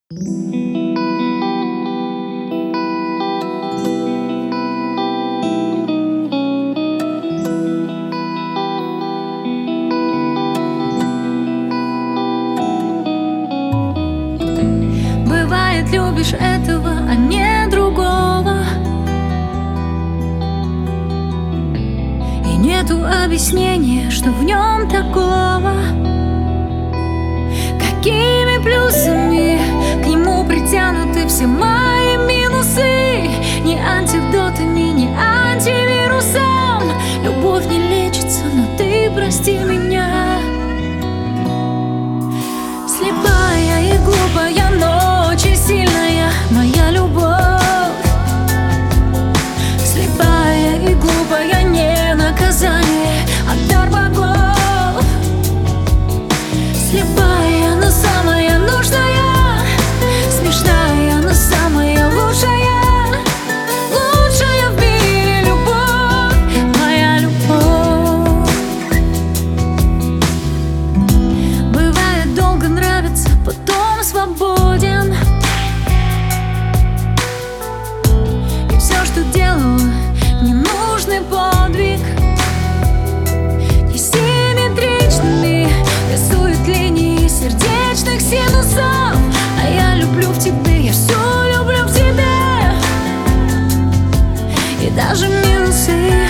Бывает, любишь этого, а не другого, и нету объяснения, что в нем такого. Какими плюсами к нему притянуты все мои минусы? Ни антидотами, ни антивирусом любовь не лечится, но ты прости меня. Слепая и глупая, но очень сильная моя любовь. Слепая и глупая, не наказание, а дар богов. Слепая, но самая нужная, смешная, но самая лучшая. Лучшая в мире любовь, моя любовь. Бывает, долго нравится, потом свободен. И все, что делала, ненужный подвиг. Несимметричными рисует линии сердечных синусов. А я люблю в тебе, я все люблю в тебе. И даже минусы